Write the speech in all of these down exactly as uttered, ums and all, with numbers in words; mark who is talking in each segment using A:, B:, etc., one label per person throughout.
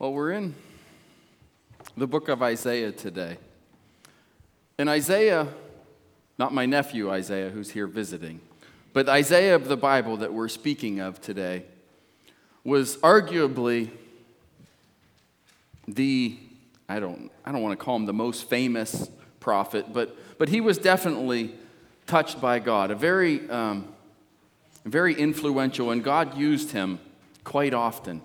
A: Well, we're in the book of Isaiah today. And Isaiah, not my nephew Isaiah who's here visiting, but Isaiah of the Bible that we're speaking of today was arguably the, I don't, I don't want to call him the most famous prophet, but, but he was definitely touched by God, a very, um, very influential, and God used him quite often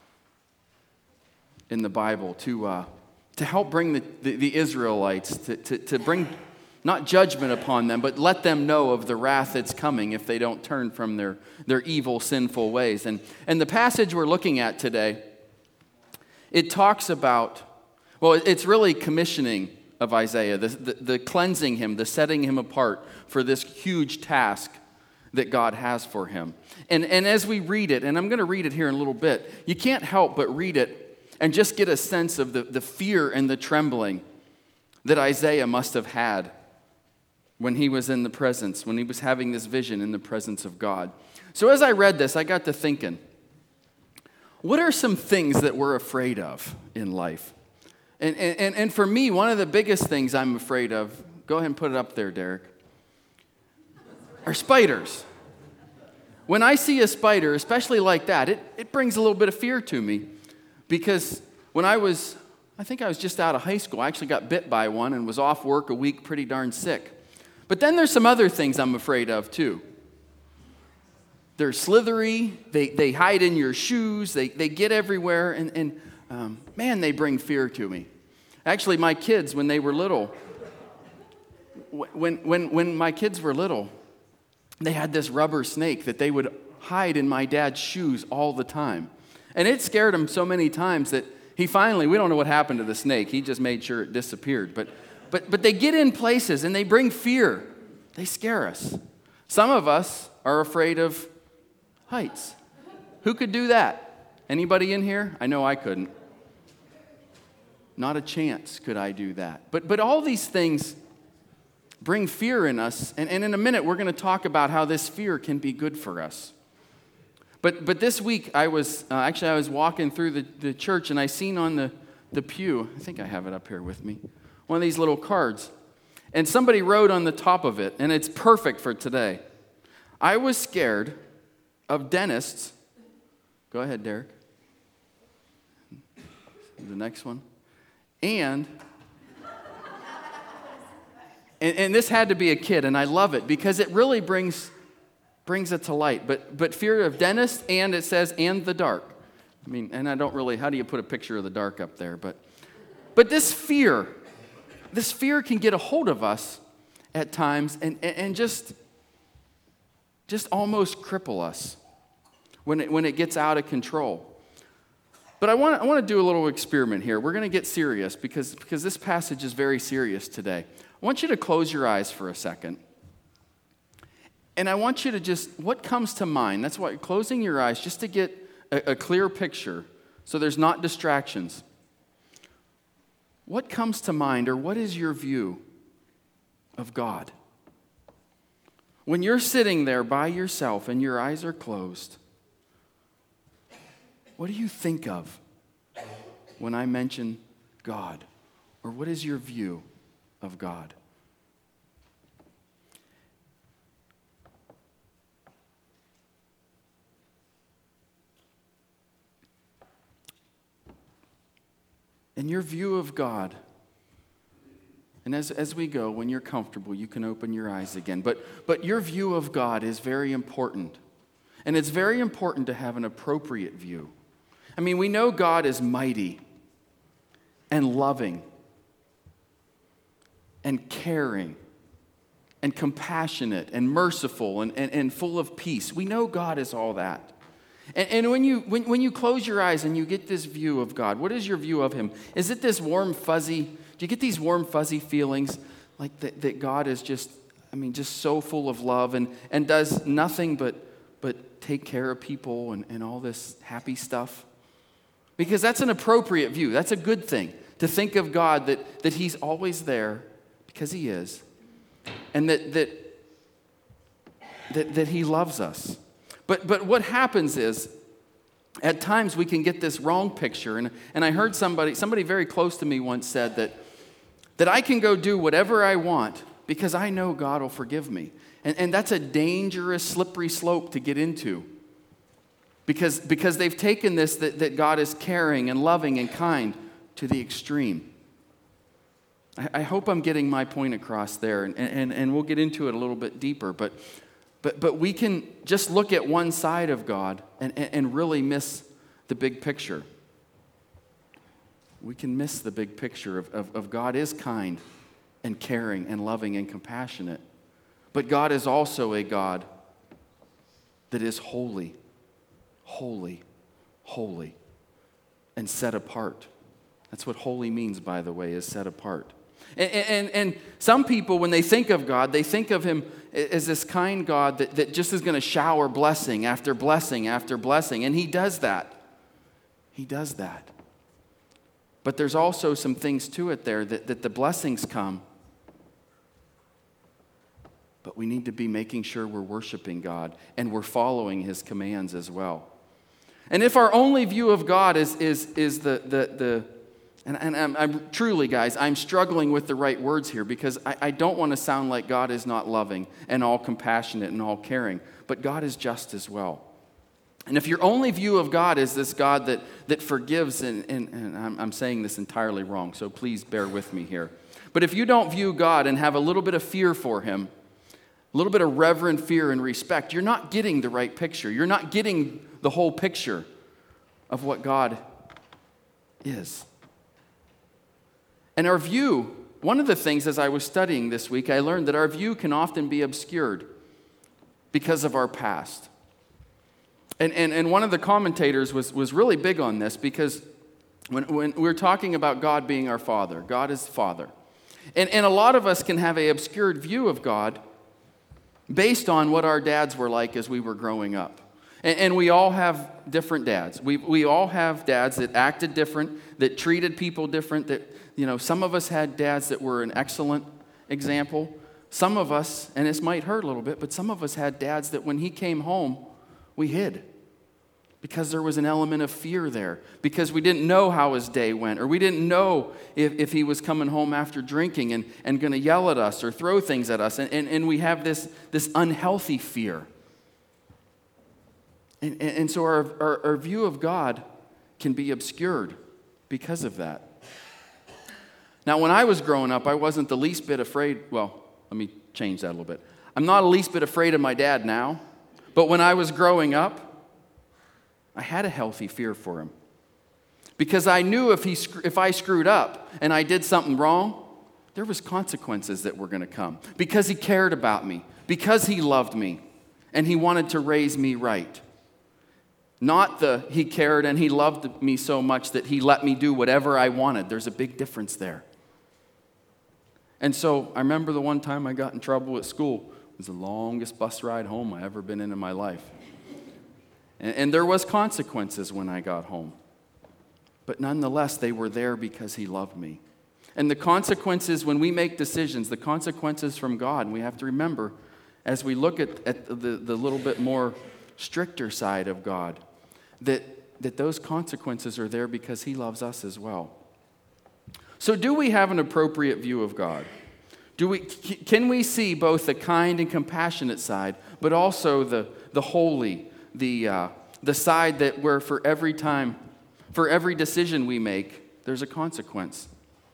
A: in the Bible to uh, to help bring the, the, the Israelites, to, to, to bring not judgment upon them, but let them know of the wrath that's coming if they don't turn from their, their evil, sinful ways. And, and the passage we're looking at today, it talks about, well, it's really commissioning of Isaiah, the, the, the cleansing him, the setting him apart for this huge task that God has for him. And, and as we read it, and I'm going to read it here in a little bit, you can't help but read it and just get a sense of the, the fear and the trembling that Isaiah must have had when he was in the presence, when he was having this vision in the presence of God. So as I read this, I got to thinking, what are some things that we're afraid of in life? And, and, and for me, one of the biggest things I'm afraid of, go ahead and put it up there, Derek, are spiders. When I see a spider, especially like that, it, it brings a little bit of fear to me. Because when I was, I think I was just out of high school, I actually got bit by one and was off work a week pretty darn sick. But then there's some other things I'm afraid of too. They're slithery, they, they hide in your shoes, they, they get everywhere, and, and um, man, they bring fear to me. Actually, my kids, when they were little, when, when, when my kids were little, they had this rubber snake that they would hide in my dad's shoes all the time. And it scared him so many times that he finally, we don't know what happened to the snake. He just made sure it disappeared. But, but, but they get in places and they bring fear. They scare us. Some of us are afraid of heights. Who could do that? Anybody in here? I know I couldn't. Not a chance could I do that. But, but all these things bring fear in us. And, and in a minute, we're going to talk about how this fear can be good for us. But but this week, I was, uh, actually I was walking through the, the church and I seen on the, the pew, I think I have it up here with me, one of these little cards. And somebody wrote on the top of it, and it's perfect for today. I was scared of dentists. Go ahead, Derek. The next one. And, and, and this had to be a kid, and I love it because it really brings... brings it to light, but but fear of dentists, and it says, and the dark. I mean, and I don't really, how do you put a picture of the dark up there? But but this fear, this fear can get a hold of us at times and, and, and just, just almost cripple us when it, when it gets out of control. But I want, I want to do a little experiment here. We're going to get serious because, because this passage is very serious today. I want you to close your eyes for a second. And I want you to just, what comes to mind, that's why you're closing your eyes just to get a, a clear picture so there's not distractions. What comes to mind, or what is your view of God? When you're sitting there by yourself and your eyes are closed, what do you think of when I mention God? Or what is your view of God? And your view of God, and as, as we go, when you're comfortable, you can open your eyes again. But, but your view of God is very important. And it's very important to have an appropriate view. I mean, we know God is mighty and loving and caring and compassionate and merciful and, and, and full of peace. We know God is all that. And, and when you when, when you close your eyes and you get this view of God, what is your view of Him? Is it this warm, fuzzy, do you get these warm, fuzzy feelings like that, that God is just, I mean, just so full of love and, and does nothing but, but take care of people and, and all this happy stuff? Because that's an appropriate view. That's a good thing, to think of God that, that He's always there, because He is, and that that that, that He loves us. But but what happens is, at times we can get this wrong picture. And, and I heard somebody, somebody very close to me once said that, that I can go do whatever I want because I know God will forgive me. And, and that's a dangerous, slippery slope to get into. Because, because they've taken this, that, that God is caring and loving and kind, to the extreme. I, I hope I'm getting my point across there, and, and, and we'll get into it a little bit deeper. But, but, but we can just look at one side of God and, and, and really miss the big picture. We can miss the big picture of, of, of God is kind and caring and loving and compassionate. But God is also a God that is holy, holy, holy, and set apart. That's what holy means, by the way, is set apart. And, and, and some people, when they think of God, they think of him as this kind God that, that just is going to shower blessing after blessing after blessing. And he does that. He does that. But there's also some things to it there that, that the blessings come. But we need to be making sure we're worshiping God and we're following his commands as well. And if our only view of God is, is, is the, the, the And, and I'm, I'm truly, guys, I'm struggling with the right words here because I, I don't want to sound like God is not loving and all compassionate and all caring, but God is just as well. And if your only view of God is this God that, that forgives, and, and, and I'm, I'm saying this entirely wrong, so please bear with me here. But if you don't view God and have a little bit of fear for him, a little bit of reverent fear and respect, you're not getting the right picture. You're not getting the whole picture of what God is. And our view, one of the things as I was studying this week, I learned that our view can often be obscured because of our past. And, and, and one of the commentators was, was really big on this because when, when we're talking about God being our Father, God is Father. And, and a lot of us can have an obscured view of God based on what our dads were like as we were growing up. And, and we all have different dads. We, we all have dads that acted different, that treated people different, that You know, some of us had dads that were an excellent example. Some of us, and this might hurt a little bit, but some of us had dads that when he came home, we hid. Because there was an element of fear there. Because we didn't know how his day went. Or we didn't know if, if he was coming home after drinking and, and going to yell at us or throw things at us. And, and, and we have this, this unhealthy fear. And, and, and so our, our, our view of God can be obscured because of that. Now, when I was growing up, I wasn't the least bit afraid. Well, let me change that a little bit. I'm not the least bit afraid of my dad now. But when I was growing up, I had a healthy fear for him. Because I knew if he, if I screwed up and I did something wrong, there was consequences that were going to come. Because he cared about me. Because he loved me. And he wanted to raise me right. Not the he cared and he loved me so much that he let me do whatever I wanted. There's a big difference there. And so I remember the one time I got in trouble at school. It was the longest bus ride home I ever been in in my life. And, and there was consequences when I got home. But nonetheless, they were there because he loved me. And the consequences when we make decisions, the consequences from God, we have to remember as we look at, at the, the little bit more stricter side of God, that, that those consequences are there because he loves us as well. So do we have an appropriate view of God? Do we, can we see both the kind and compassionate side, but also the, the holy, the, uh, the side that where for every time, for every decision we make, there's a consequence?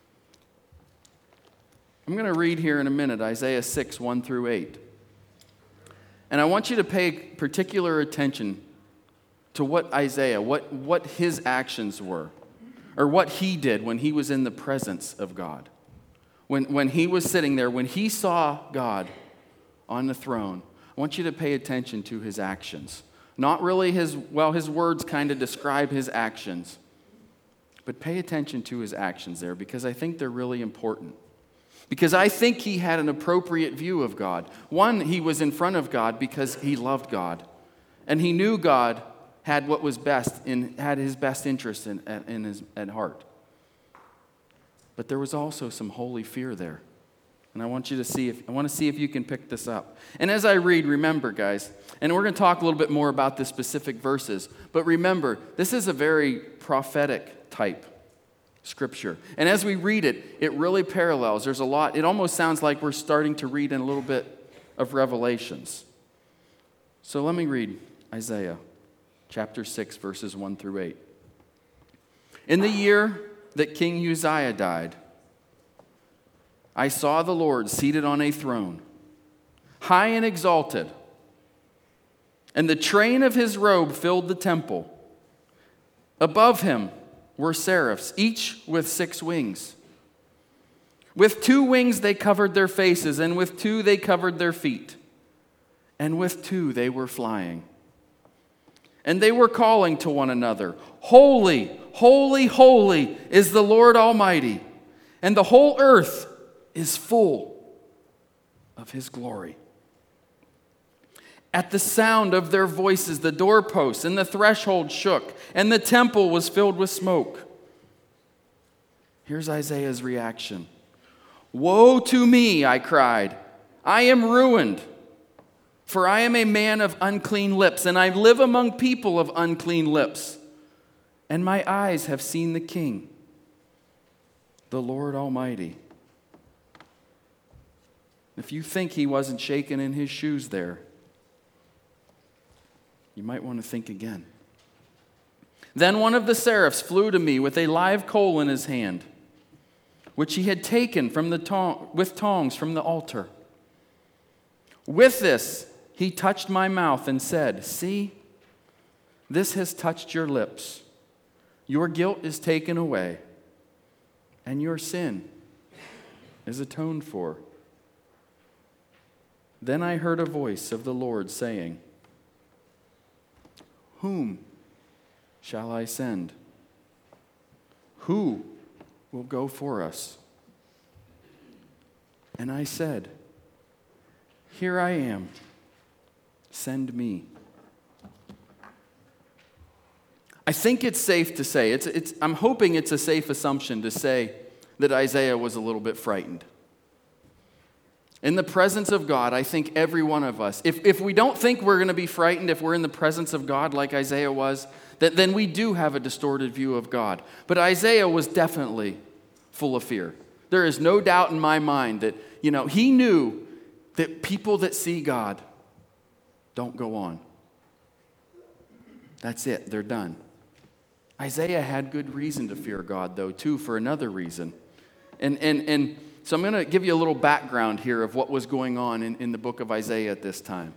A: I'm going to read here in a minute Isaiah six, one through eight. And I want you to pay particular attention to what Isaiah, what, what his actions were, or what he did when he was in the presence of God. When, when he was sitting there, when he saw God on the throne, I want you to pay attention to his actions. Not really his, well, his words kind of describe his actions, but pay attention to his actions there because I think they're really important. Because I think he had an appropriate view of God. One, he was in front of God because he loved God. And he knew God had what was best, in, had his best interest in, in his at heart. But there was also some holy fear there. And And I want you to see if I want to see if you can pick this up. And as I read, remember, guys, and we're going to talk a little bit more about the specific verses, but remember, this is a very prophetic type scripture. And as we read it, it really parallels. There's a lot. It almost sounds like we're starting to read in a little bit of Revelations. So let me read Isaiah chapter six, verses one through eight. In the year that King Uzziah died, I saw the Lord seated on a throne, high and exalted, and the train of his robe filled the temple. Above him were seraphs, each with six wings. With two wings they covered their faces, and with two they covered their feet, and with two they were flying. And they were calling to one another, Holy, holy, holy is the Lord Almighty, and the whole earth is full of his glory. At the sound of their voices, the doorposts and the threshold shook, and the temple was filled with smoke. Here's Isaiah's reaction. Woe to me, I cried. I am ruined, for I am a man of unclean lips, and I live among people of unclean lips. And my eyes have seen the King, the Lord Almighty. If you think he wasn't shaken in his shoes there, you might want to think again. Then one of the seraphs flew to me with a live coal in his hand, which he had taken from the tong- with tongs from the altar. With this, he touched my mouth and said, See, this has touched your lips. Your guilt is taken away, and your sin is atoned for. Then I heard a voice of the Lord saying, Whom shall I send? Who will go for us? And I said, Here I am, send me. I think it's safe to say, it's, it's, I'm hoping it's a safe assumption to say that Isaiah was a little bit frightened. In the presence of God, I think every one of us, if, if we don't think we're going to be frightened if we're in the presence of God like Isaiah was, that, then we do have a distorted view of God. But Isaiah was definitely full of fear. There is no doubt in my mind that, you know, he knew that people that see God don't go on. That's it, they're done. Isaiah had good reason to fear God, though, too, for another reason. And, and, and, So I'm going to give you a little background here of what was going on in, in the book of Isaiah at this time.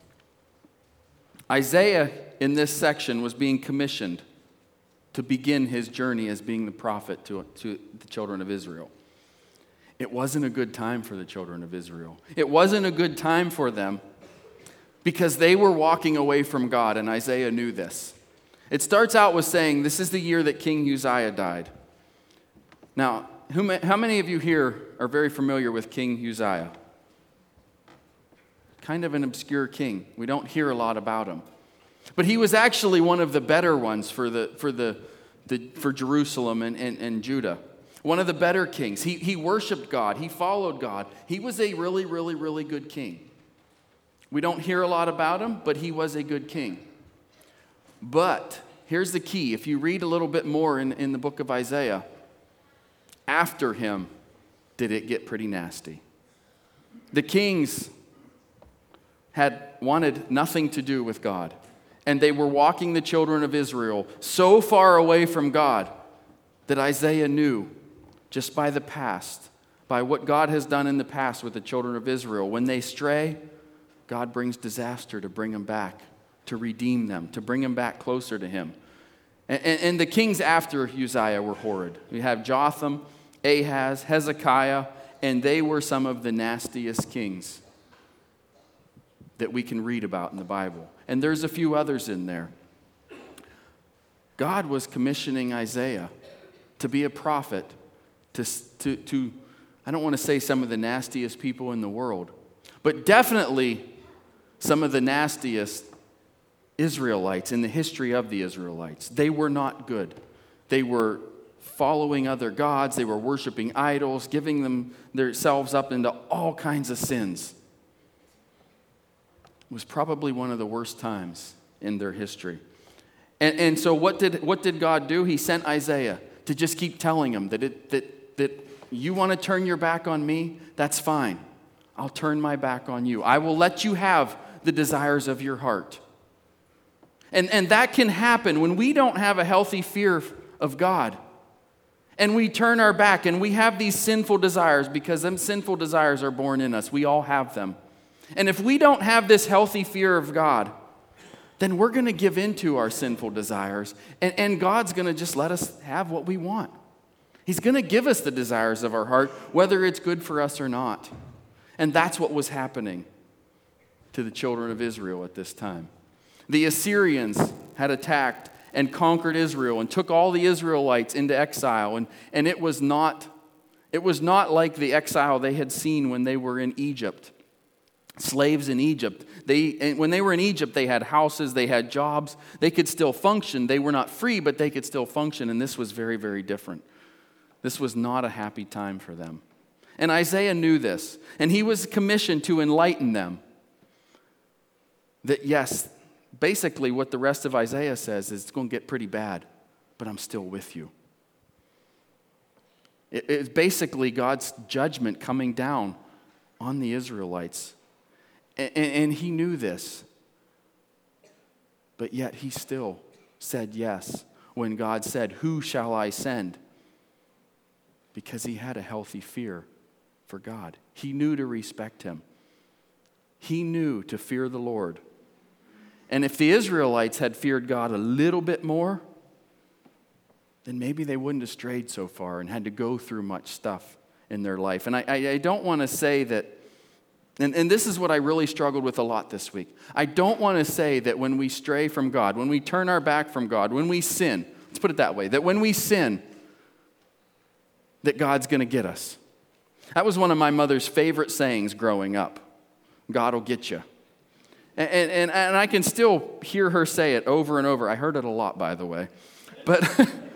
A: Isaiah, in this section, was being commissioned to begin his journey as being the prophet to, to the children of Israel. It wasn't a good time for the children of Israel. It wasn't a good time for them because they were walking away from God, and Isaiah knew this. It starts out with saying, this is the year that King Uzziah died. Now, Who, how many of you here are very familiar with King Uzziah? Kind of an obscure king. We don't hear a lot about him. But he was actually one of the better ones for the for the, the for Jerusalem and, and, and Judah. One of the better kings. He, he worshiped God. He followed God. He was a really, really, really good king. We don't hear a lot about him, but he was a good king. But here's the key. If you read a little bit more in, in the book of Isaiah, after him, did it get pretty nasty. The kings had wanted nothing to do with God, and they were walking the children of Israel so far away from God that Isaiah knew just by the past, by what God has done in the past with the children of Israel. When they stray, God brings disaster to bring them back, to redeem them, to bring them back closer to him. And, and, and the kings after Uzziah were horrid. We have Jotham, Ahaz, Hezekiah, and they were some of the nastiest kings that we can read about in the Bible. And there's a few others in there. God was commissioning Isaiah to be a prophet to, to, to I don't want to say some of the nastiest people in the world, but definitely some of the nastiest Israelites in the history of the Israelites. They were not good. They were following other gods. They were worshiping idols, giving them themselves up into all kinds of sins. It was probably one of the worst times in their history. And, and so what did, what did God do? He sent Isaiah to just keep telling them that, it, that, that you want to turn your back on me? That's fine. I'll turn my back on you. I will let you have the desires of your heart. And, and that can happen when we don't have a healthy fear of God. And we turn our back and we have these sinful desires, because them sinful desires are born in us. We all have them. And if we don't have this healthy fear of God, then we're going to give in to our sinful desires. And, and God's going to just let us have what we want. He's going to give us the desires of our heart, whether it's good for us or not. And that's what was happening to the children of Israel at this time. The Assyrians had attacked and conquered Israel and took all the Israelites into exile. And, and it was not, it was not like the exile they had seen when they were in Egypt. Slaves in Egypt. They, when they were in Egypt, they had houses, they had jobs. They could still function. They were not free, but they could still function. And this was very, very different. This was not a happy time for them. And Isaiah knew this. And he was commissioned to enlighten them. That yes, basically what the rest of Isaiah says is it's going to get pretty bad, but I'm still with you. It, it's basically God's judgment coming down on the Israelites. And, and he knew this. But yet he still said yes when God said, "Who shall I send?" Because he had a healthy fear for God. He knew to respect him. He knew to fear the Lord. And if the Israelites had feared God a little bit more, then maybe they wouldn't have strayed so far and had to go through much stuff in their life. And I, I, I don't want to say that, and, and this is what I really struggled with a lot this week. I don't want to say that when we stray from God, when we turn our back from God, when we sin, let's put it that way, that when we sin, that God's going to get us. That was one of my mother's favorite sayings growing up. God will get you. And, and, and I can still hear her say it over and over. I heard it a lot, by the way. But,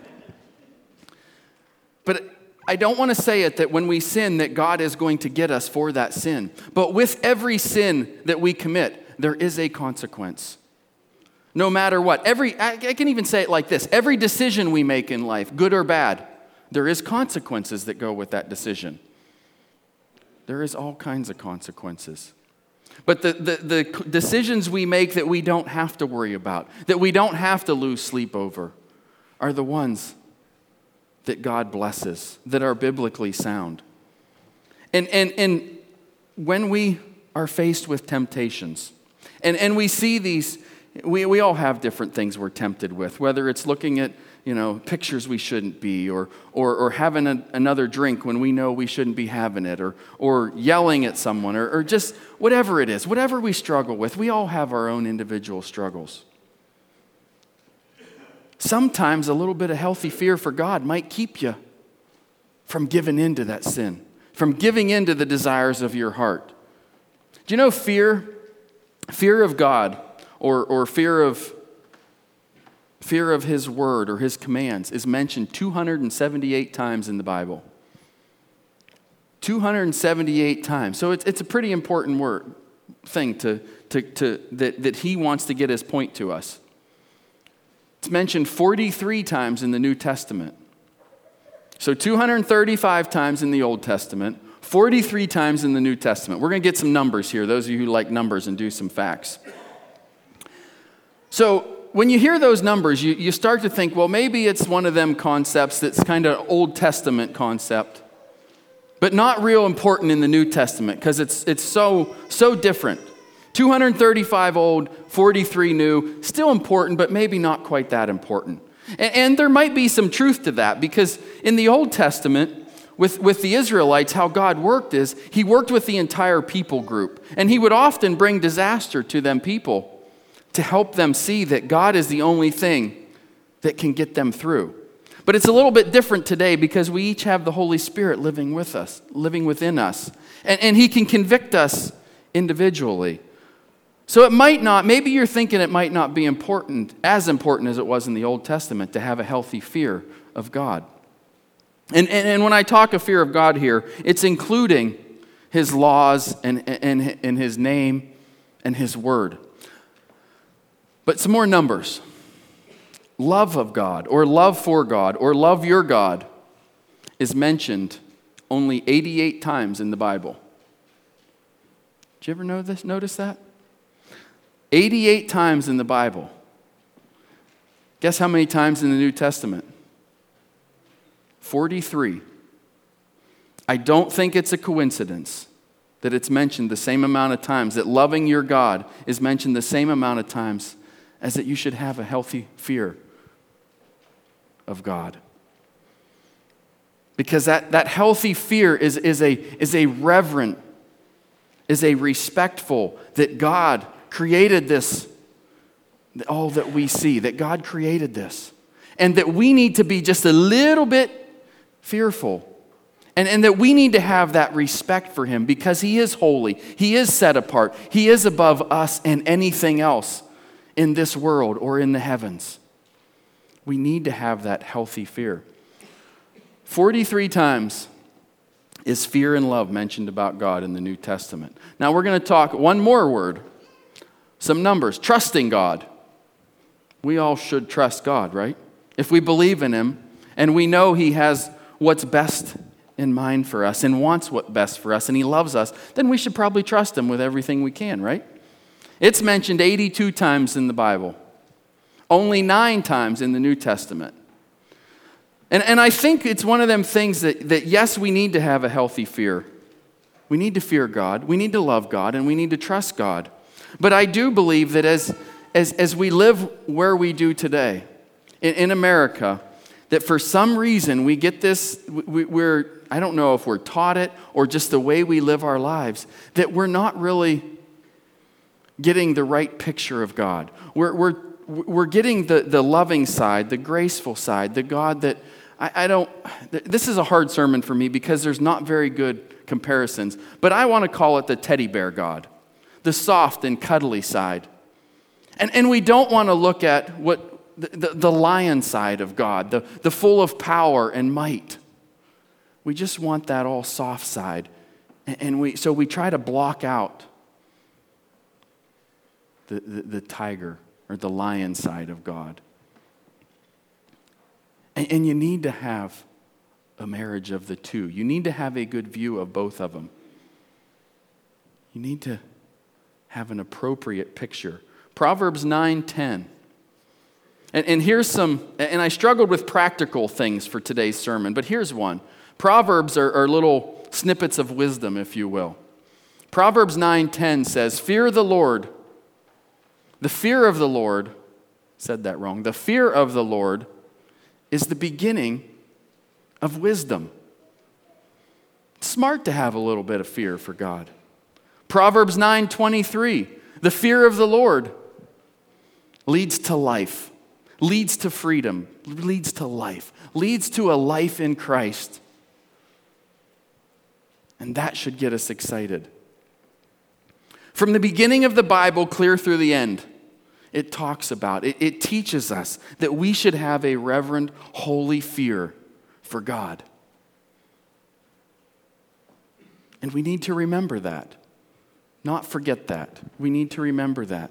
A: but I don't want to say it that when we sin that God is going to get us for that sin. But with every sin that we commit, there is a consequence. No matter what. Every, I can even say it like this. Every decision we make in life, good or bad, there is consequences that go with that decision. There is all kinds of consequences. But the, the, the decisions we make that we don't have to worry about, that we don't have to lose sleep over, are the ones that God blesses, that are biblically sound. And, and, and when we are faced with temptations, and, and we see these, we, we all have different things we're tempted with, whether it's looking at you know, pictures we shouldn't be, or or, or having a, another drink when we know we shouldn't be having it, or or yelling at someone, or, or just whatever it is, whatever we struggle with. We all have our own individual struggles. Sometimes a little bit of healthy fear for God might keep you from giving in to that sin, from giving in to the desires of your heart. Do you know fear, fear of God, or or fear of Fear of his word or his commands is mentioned two hundred seventy-eight times in the Bible. two hundred seventy-eight times. So it's, it's a pretty important word thing to, to, to, that, that he wants to get his point to us. It's mentioned forty-three times in the New Testament. So two hundred thirty-five times in the Old Testament, forty-three times in the New Testament. We're going to get some numbers here, those of you who like numbers, and do some facts. So when you hear those numbers, you, you start to think, well, maybe it's one of them concepts that's kind of Old Testament concept, but not real important in the New Testament because it's it's so so different. two hundred thirty-five old, forty-three new, still important, but maybe not quite that important. And, and there might be some truth to that because in the Old Testament, with, with the Israelites, how God worked is he worked with the entire people group, and he would often bring disaster to them people to help them see that God is the only thing that can get them through. But it's a little bit different today because we each have the Holy Spirit living with us, living within us. And, and he can convict us individually. So it might not, maybe you're thinking it might not be important, as important as it was in the Old Testament, to have a healthy fear of God. And, and, and when I talk of fear of God here, it's including his laws and, and, and his name and his word. But some more numbers. Love of God, or love for God, or love your God is mentioned only eighty-eight times in the Bible. Did you ever know this, notice that? eighty-eight times in the Bible. Guess how many times in the New Testament? forty-three. I don't think it's a coincidence that it's mentioned the same amount of times, that loving your God is mentioned the same amount of times as that you should have a healthy fear of God. Because that, that healthy fear is, is, a, is a reverent, is a respectful, that God created this, all that we see, that God created this. And that we need to be just a little bit fearful. And, and that we need to have that respect for him because he is holy. He is set apart. He is above us and anything else in this world or in the heavens. We need to have that healthy fear. forty-three times is fear and love mentioned about God in the New Testament. Now we're going to talk one more word, some numbers. Trusting God. We all should trust God, right? If we believe in him and we know he has what's best in mind for us and wants what's best for us and he loves us, then we should probably trust him with everything we can, right? It's mentioned eighty-two times in the Bible. Only nine times in the New Testament. And, and I think it's one of them things that, that, yes, we need to have a healthy fear. We need to fear God. We need to love God. And we need to trust God. But I do believe that as, as, as we live where we do today, in, in America, that for some reason we get this, we, we're, I don't know if we're taught it or just the way we live our lives, that we're not really getting the right picture of God. We're, we're, we're getting the, the loving side, the graceful side, the God that, I, I don't, this is a hard sermon for me because there's not very good comparisons, but I want to call it the teddy bear God, the soft and cuddly side. And, and we don't want to look at what the, the, the lion side of God, the, the full of power and might. We just want that all soft side. And, and we so we try to block out the, the, the tiger or the lion side of God. And, and you need to have a marriage of the two. You need to have a good view of both of them. You need to have an appropriate picture. Proverbs nine ten. And, and here's some, and I struggled with practical things for today's sermon, but here's one. Proverbs are, are little snippets of wisdom, if you will. Proverbs nine ten says, fear the Lord. The fear of the Lord, said that wrong. The fear of the Lord is the beginning of wisdom. It's smart to have a little bit of fear for God. Proverbs nine twenty-three, the fear of the Lord leads to life, leads to freedom, leads to life, leads to a life in Christ. And that should get us excited. From the beginning of the Bible clear through the end, it talks about, it, it teaches us that we should have a reverent, holy fear for God. And we need to remember that, not forget that. We need to remember that.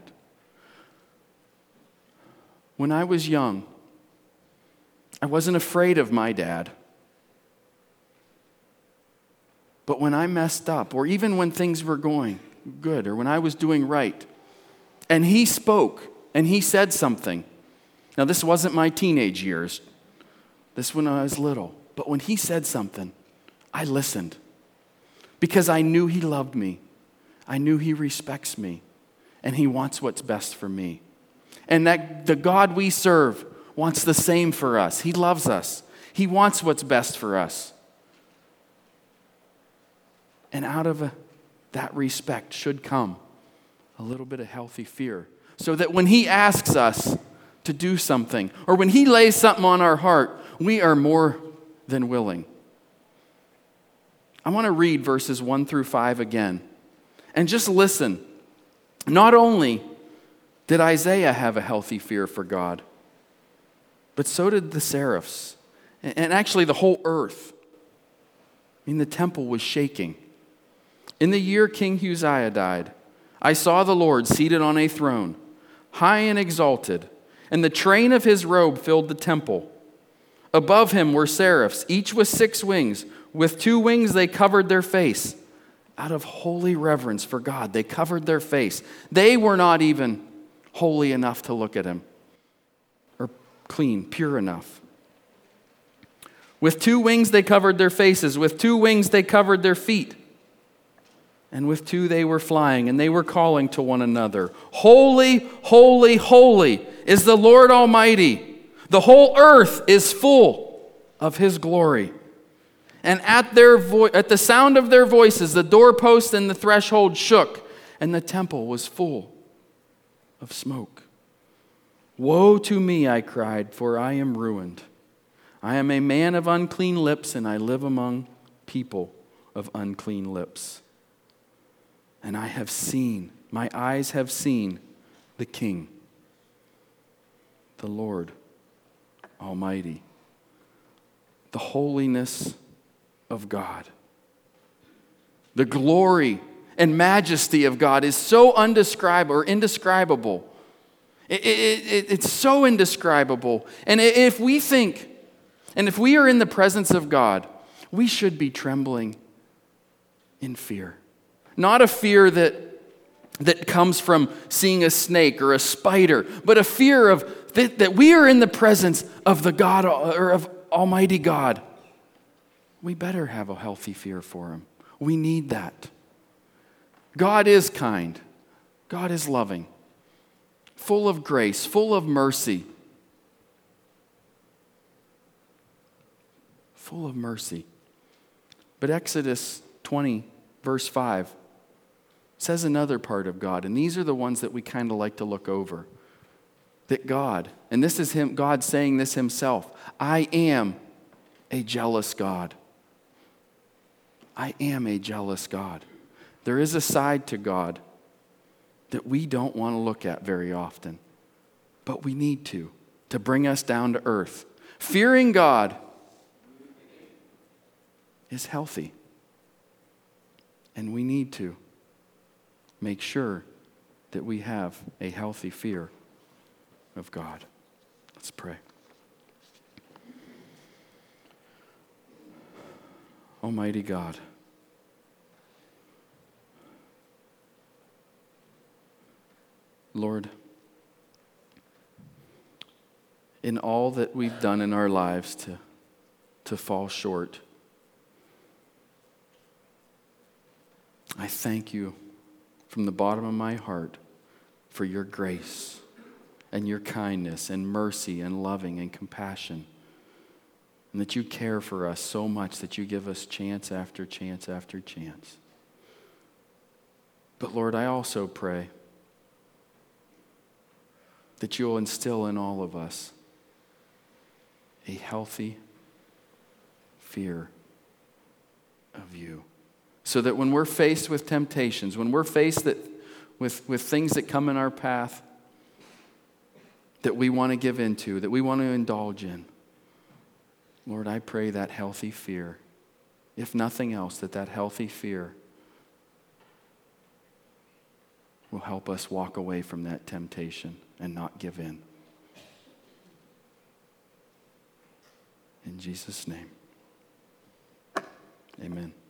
A: When I was young, I wasn't afraid of my dad. But when I messed up, or even when things were going good, or when I was doing right, and he spoke, and he said something. Now, this wasn't my teenage years. This when I was little. But when he said something, I listened. Because I knew he loved me. I knew he respects me. And he wants what's best for me. And that the God we serve wants the same for us. He loves us. He wants what's best for us. And out of a, that respect should come a little bit of healthy fear. So that when he asks us to do something, or when he lays something on our heart, we are more than willing. I want to read verses one through five again. And just listen. Not only did Isaiah have a healthy fear for God, but so did the seraphs and actually the whole earth. I mean, the temple was shaking. In the year King Uzziah died, I saw the Lord seated on a throne, high and exalted, and the train of his robe filled the temple. Above him were seraphs, each with six wings. With two wings they covered their face. Out of holy reverence for God, they covered their face. They were not even holy enough to look at him, or clean, pure enough. With two wings they covered their faces. With two wings they covered their feet. And with two they were flying, and they were calling to one another, Holy, holy, holy is the Lord Almighty. The whole earth is full of his glory. And at their vo- at the sound of their voices, the doorpost and the threshold shook, and the temple was full of smoke. Woe to me, I cried, for I am ruined. I am a man of unclean lips, and I live among people of unclean lips. And I have seen, my eyes have seen the King, the Lord Almighty, the holiness of God. The glory and majesty of God is so undescribable or indescribable. It, it, it, it's so indescribable. And if we think, and if we are in the presence of God, we should be trembling in fear. Not a fear that, that comes from seeing a snake or a spider, but a fear of that, that we are in the presence of the God or of Almighty God. We better have a healthy fear for him. We need that. God is kind. God is loving. Full of grace, full of mercy. Full of mercy. But Exodus twenty, verse five, says another part of God, and these are the ones that we kind of like to look over. That God, and this is him, God saying this himself, I am a jealous God. I am a jealous God. There is a side to God that we don't want to look at very often, but we need to, to bring us down to earth. Fearing God is healthy, and we need to make sure that we have a healthy fear of God. Let's pray. Almighty God, Lord, in all that we've done in our lives to, to fall short, I thank you from the bottom of my heart for your grace and your kindness and mercy and loving and compassion, and that you care for us so much that you give us chance after chance after chance. But Lord, I also pray that you will instill in all of us a healthy fear of you. So that when we're faced with temptations, when we're faced that, with, with things that come in our path that we want to give into, that we want to indulge in, Lord, I pray that healthy fear, if nothing else, that that healthy fear will help us walk away from that temptation and not give in. In Jesus' name, amen.